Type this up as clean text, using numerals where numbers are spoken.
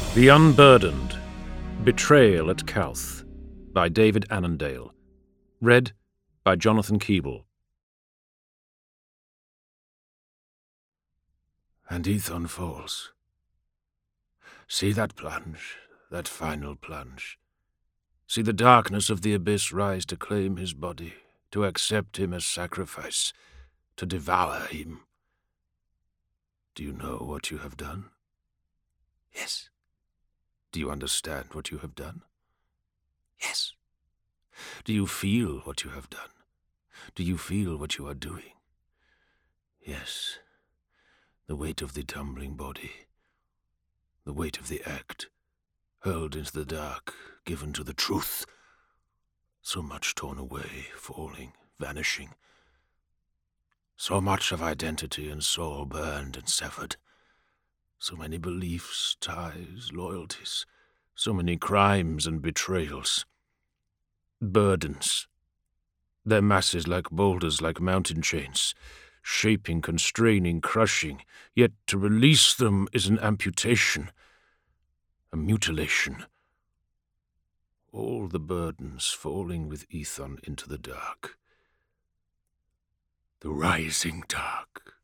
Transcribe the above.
The Unburdened. Betrayal at Calth by David Annandale. Read by Jonathan Keeble. And Ethon falls. See that plunge, that final plunge. See the darkness of the abyss rise to claim his body, to accept him as sacrifice, to devour him. Do you know what you have done? Yes. Do you understand what you have done? Yes. Do you feel what you have done? Do you feel what you are doing? Yes. The weight of the tumbling body, the weight of the act, hurled into the dark, given to the truth. So much torn away, falling, vanishing. So much of identity and soul burned and severed. So many beliefs, ties, loyalties. So many crimes and betrayals. Burdens. Their masses like boulders, like mountain chains. Shaping, constraining, crushing. Yet to release them is an amputation. A mutilation. All the burdens falling with Ethon into the dark. The rising dark.